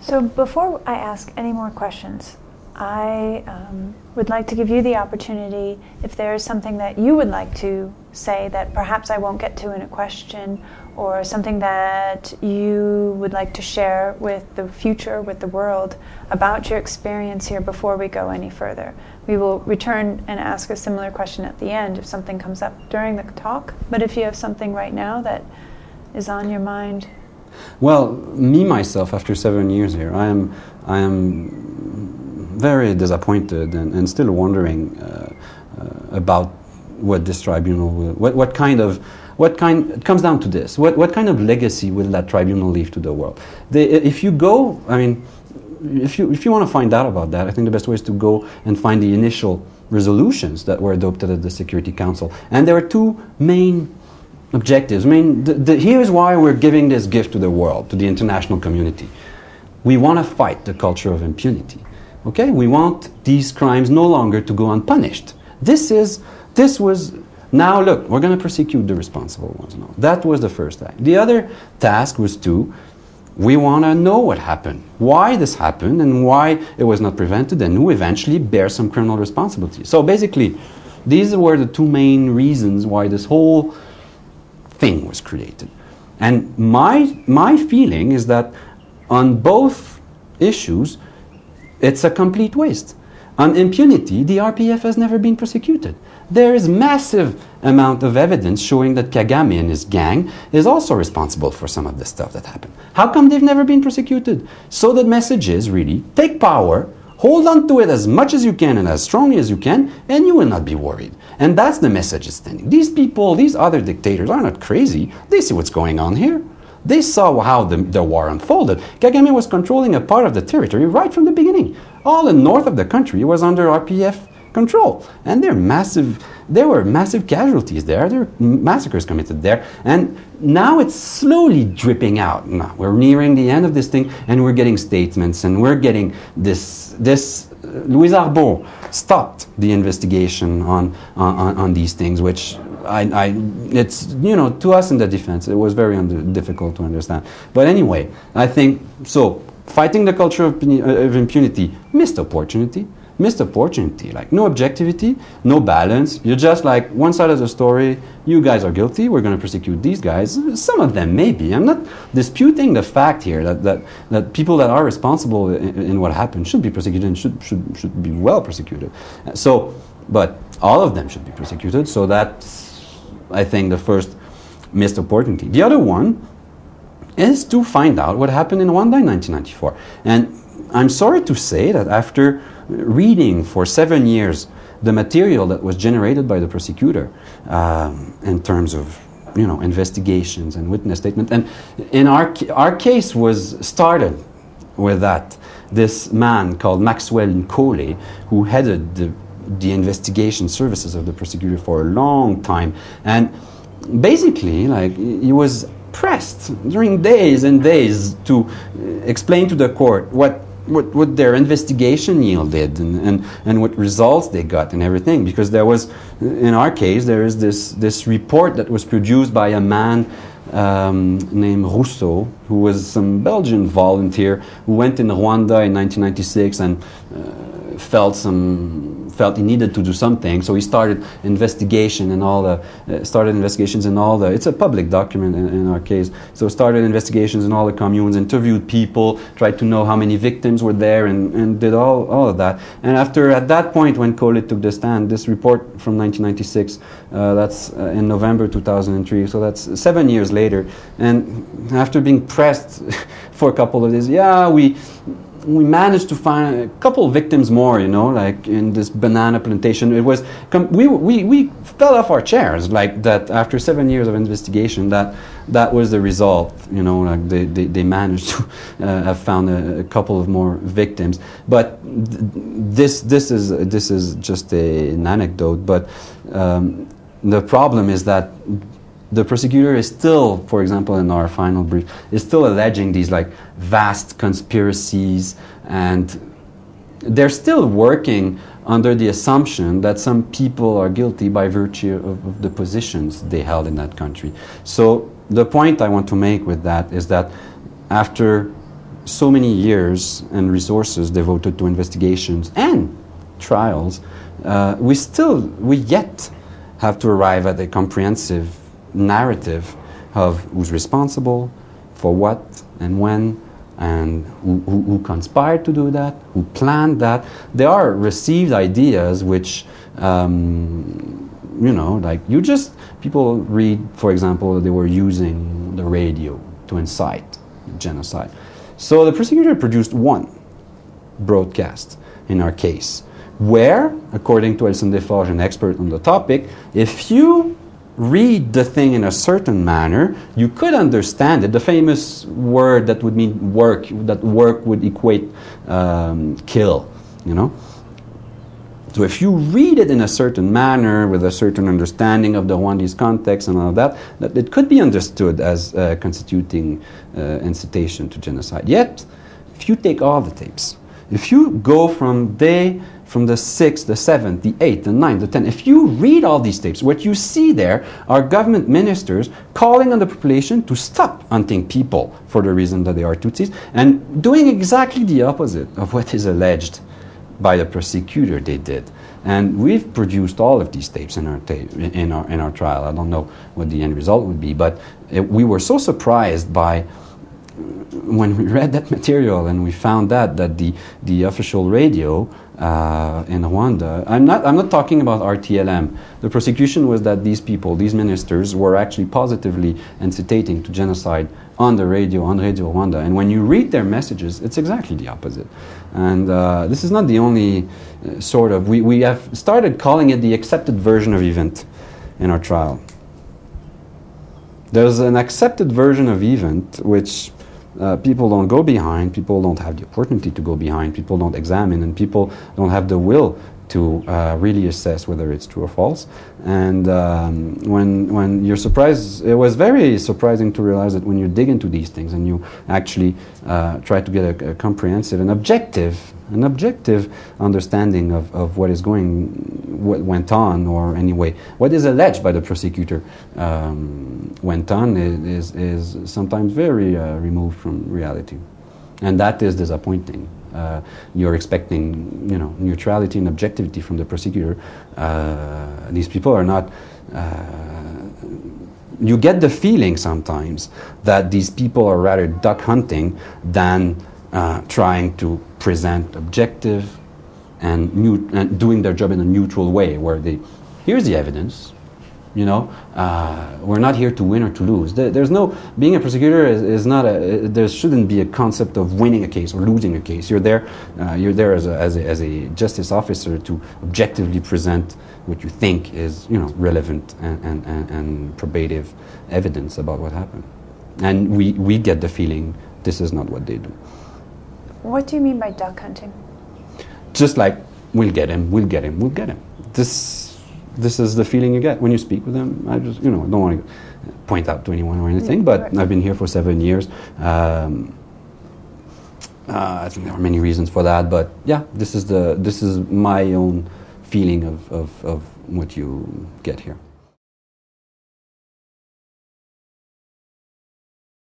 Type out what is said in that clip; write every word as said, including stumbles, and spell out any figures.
So before I ask any more questions, I um, would like to give you the opportunity, if there is something that you would like to say that perhaps I won't get to in a question, or something that you would like to share with the future, with the world, about your experience here before we go any further. We will return and ask a similar question at the end if something comes up during the talk, but if you have something right now that is on your mind. Well, me, myself, after seven years here, I am, I am very disappointed and, and still wondering uh, uh, about what this tribunal will, what, what kind of, what kind, it comes down to this, what, what kind of legacy will that tribunal leave to the world? They, if you go, I mean, if you, if you want to find out about that, I think the best way is to go and find the initial resolutions that were adopted at the Security Council. And there are two main objectives. I mean, the, the, here's why we're giving this gift to the world, to the international community. We want to fight the culture of impunity. Okay? We want these crimes no longer to go unpunished. This is, this was, now look, we're going to prosecute the responsible ones. No, that was the first act. The other task was to, we want to know what happened, why this happened, and why it was not prevented, and who eventually bears some criminal responsibility. So basically, these were the two main reasons why this whole thing was created. And my, my feeling is that on both issues, it's a complete waste. On impunity, the R P F has never been prosecuted. There is massive amount of evidence showing that Kagame and his gang is also responsible for some of the stuff that happened. How come they've never been prosecuted? So the message is really, take power, hold on to it as much as you can and as strongly as you can, and you will not be worried. And that's the message is standing. These people, these other dictators are not crazy. They see what's going on here. They saw how the, the war unfolded. Kagame was controlling a part of the territory right from the beginning. All the north of the country was under R P F control. And there, massive, there were massive casualties there. There were massacres committed there. And now it's slowly dripping out. Now, we're nearing the end of this thing, and we're getting statements, and we're getting this... this uh, Louise Arbour stopped the investigation on, on, on these things, which I, I, it's, you know, to us in the defense, it was very under, difficult to understand. But anyway, I think, so, fighting the culture of, of impunity, missed opportunity. Missed opportunity, like no objectivity, no balance. You're just like one side of the story, you guys are guilty, we're going to prosecute these guys. Some of them maybe. I'm not disputing the fact here that, that, that people that are responsible in, in what happened should be prosecuted and should, should, should be well prosecuted. So, but all of them should be prosecuted, so that's, I think, the first missed opportunity. The other one is to find out what happened in Rwanda in nineteen ninety-four. And I'm sorry to say that after reading for seven years the material that was generated by the prosecutor um, in terms of, you know, investigations and witness statement, and in our our case was started with that this man called Maxwell Nkole, who headed the the investigation services of the prosecutor for a long time, and basically, like, he was pressed during days and days to explain to the court what What, what their investigation yielded and, and, and what results they got and everything. Because there was, in our case, there is this, this report that was produced by a man um, named Rousseau, who was some Belgian volunteer who went in Rwanda in nineteen ninety-six and uh, felt some felt he needed to do something, so he started investigation and all the uh, started investigations in all the. It's a public document in, in our case. So started investigations in all the communes, interviewed people, tried to know how many victims were there, and, and did all all of that. And after at that point, when Nkole took the stand, this report from nineteen ninety-six, uh, that's uh, in November two thousand three. So that's seven years later. And after being pressed for a couple of days, yeah, we. We managed to find a couple of victims more, you know, like in this banana plantation. It was, com we, we, we fell off our chairs, like that after seven years of investigation, that that was the result, you know, like they, they, they managed to uh, have found a, a couple of more victims. But th this, this, is, this is just a, an anecdote, but um, the problem is that the prosecutor is still, for example, in our final brief, is still alleging these like vast conspiracies, and they're still working under the assumption that some people are guilty by virtue of, of the positions they held in that country. So the point I want to make with that is that after so many years and resources devoted to investigations and trials, uh, we still, we yet have to arrive at a comprehensive narrative of who's responsible, for what and when, and who, who, who conspired to do that, who planned that. There are received ideas which, um, you know, like you just, people read, for example, they were using the radio to incite genocide. So the prosecutor produced one broadcast in our case, where, according to Elson Deforge, an expert on the topic, if you read the thing in a certain manner, you could understand it. The famous word that would mean work, that work would equate um, kill, you know. So if you read it in a certain manner, with a certain understanding of the Rwandese context and all of that, that it could be understood as uh, constituting uh, incitation to genocide. Yet, if you take all the tapes, if you go from day from the sixth, the seventh, the eighth, the ninth, the tenth. If you read all these tapes, what you see there are government ministers calling on the population to stop hunting people for the reason that they are Tutsis, and doing exactly the opposite of what is alleged by the prosecutor they did. And we've produced all of these tapes in our tape, in our in our trial. I don't know what the end result would be, but it, we were so surprised by when we read that material and we found that that the the official radio uh, in Rwanda, I'm not I'm not talking about R T L M. The prosecution was that these people, these ministers, were actually positively incitating to genocide on the radio, on Radio Rwanda. And when you read their messages, it's exactly the opposite. And uh, this is not the only uh, sort of, we, we have started calling it the accepted version of event in our trial. There's an accepted version of event which uh, people don't go behind, people don't have the opportunity to go behind, people don't examine, and people don't have the will to uh, really assess whether it's true or false. And um, when when you're surprised, it was very surprising to realize that when you dig into these things and you actually uh, try to get a, a comprehensive and objective, an objective understanding of, of what is going, what went on, or anyway, what is alleged by the prosecutor um, went on, is is sometimes very uh, removed from reality, and that is disappointing. Uh, you're expecting, you know, neutrality and objectivity from the prosecutor. Uh, these people are not. Uh, you get the feeling sometimes that these people are rather duck hunting than uh, trying to present objective and, new, and doing their job in a neutral way, where they, here's the evidence. You know, uh, we're not here to win or to lose. There, there's no, being a prosecutor is, is not a, there shouldn't be a concept of winning a case or losing a case. You're there, uh, you're there as a, as a, as a justice officer to objectively present what you think is, you know, relevant and, and, and, and probative evidence about what happened. And we, we get the feeling this is not what they do. What do you mean by duck hunting? Just like, we'll get him, we'll get him, we'll get him. This... This is the feeling you get when you speak with them. I just, you know, don't want to point out to anyone or anything, but I've been here for seven years. Um, uh, I think there are many reasons for that, but yeah, this is the this is my own feeling of, of, of what you get here.